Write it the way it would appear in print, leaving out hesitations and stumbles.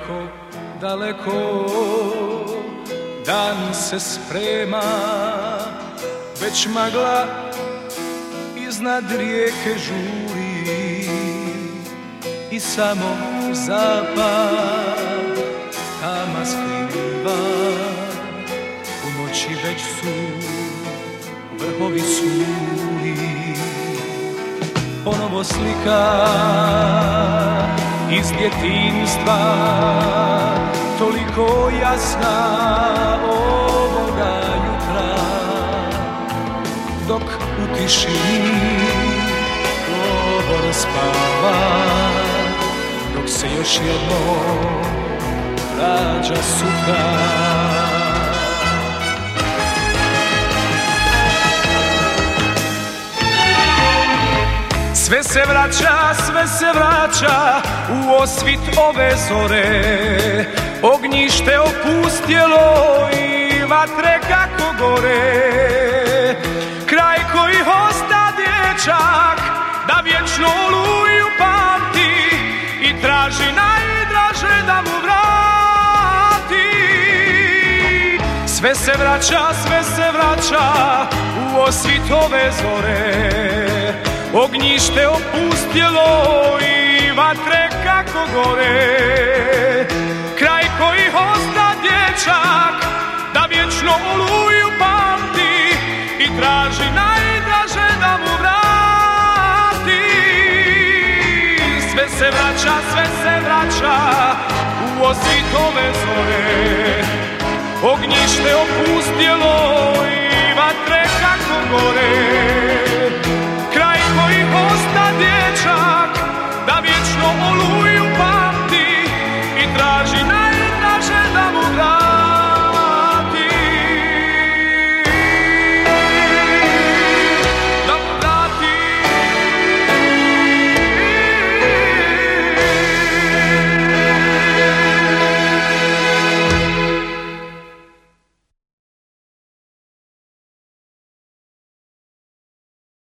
daleko, daleko, dan se sprema, već magla iznad rijeke žuri i samo zapad tama skriva. U noći već su vrhovi suli, ponovo slika iz djetinjstva, toliko jasna ovoga jutra, dok u tišini govor spava, dok se još jednom rađa sutra. Sve se vraća u osvit ove zore, ognjište opustjelo i vatre kako gore. Kraj koji hosta dječak da vječno oluju pamti i traži najdraže da mu vrati. Sve se vraća u osvit ove zore, ognjište opustjelo i vatre kako gore. Kraj koji hosta dječak da vječno oluju pamti i traži najdraže da mu vrati. Sve se vraća u osvit ove zore, ognjište opustjelo i vatre kako gore. Kraj koji hoda